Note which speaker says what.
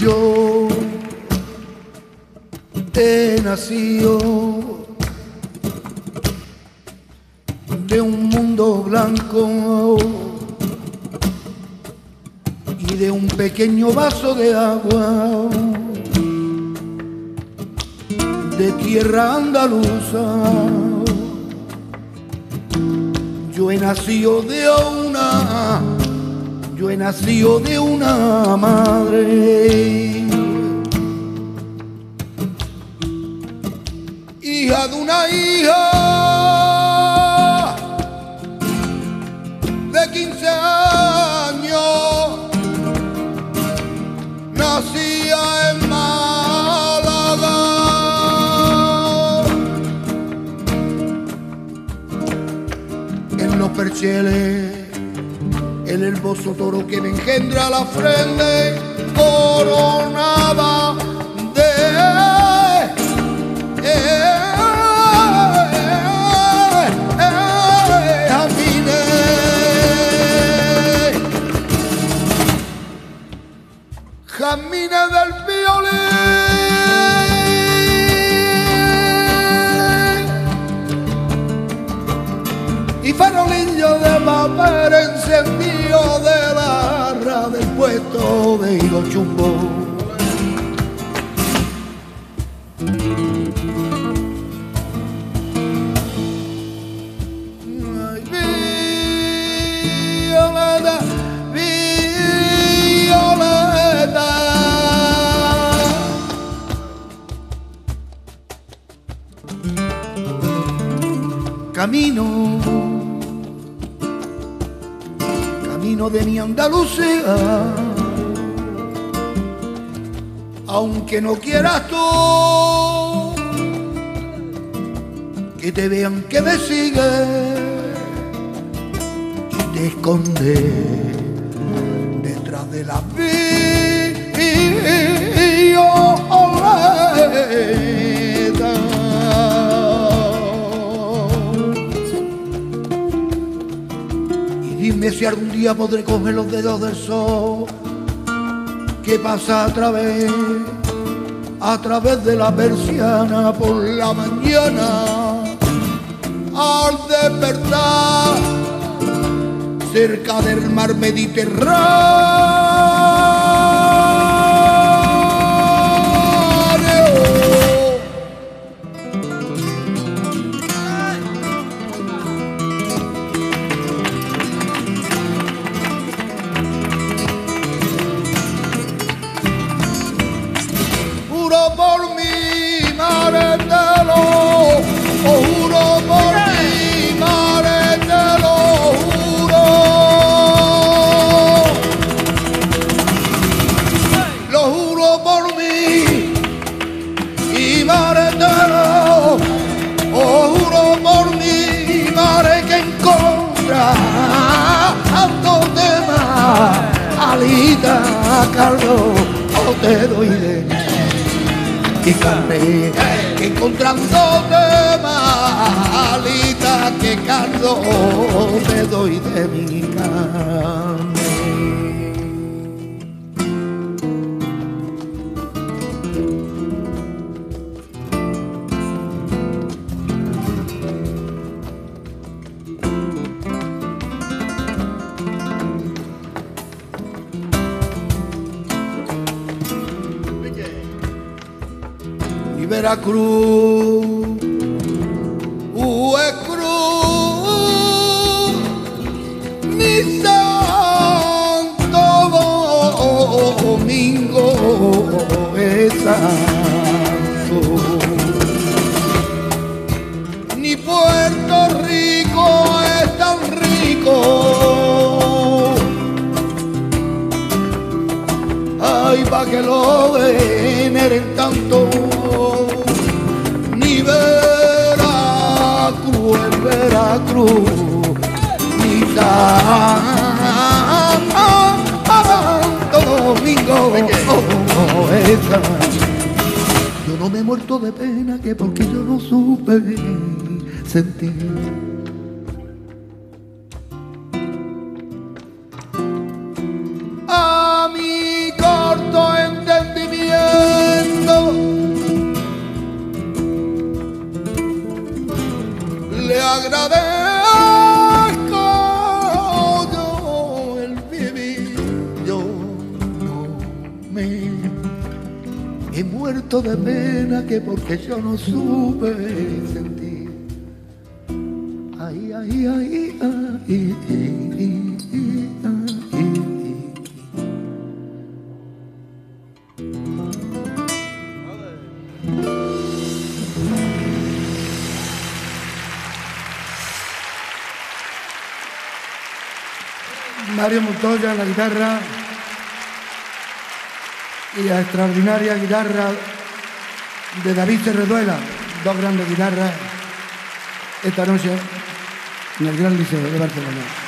Speaker 1: Yo he nacido de un mundo blanco y de un pequeño vaso de agua de tierra andaluza. Yo he nacido de una madre, hija de una hija de 15 años, nacía en Málaga. En los Percheles, el hermoso toro que me engendra la frente, coronada de Jamines del violín y farolillo de papel encendido de barra del puesto de hilo chumbo. Camino de mi Andalucía, aunque no quieras tú que te vean que me sigues y te escondes detrás de la violeta. Dime si algún día podré coger los dedos del sol que pasa a través de la persiana por la mañana al despertar cerca del mar Mediterráneo. Por mi maretelo, os juro por mi maretelo, juro. Lo juro por mí y maretelo, os juro por mi mare que encontrándote más, alita caldo, o te doy de y carne, que encontrándote malita, que caldo te doy de mi carne. Mi Veracruz, es cruz, mi Santo Domingo es santo, ni Puerto Rico es tan rico, ay, pa' que lo veneren tanto. Veracruz, mi Santo Domingo, yo no me he muerto de pena que porque yo no supe sentir. A mi corto entendimiento he muerto de pena que porque yo no supe sentir. Ay, ay, ay, ay, ay, ay, ay. Mario Montoya en la guitarra y la extraordinaria guitarra de David Cerreduela, dos grandes guitarras esta noche en el Gran Liceo de Barcelona.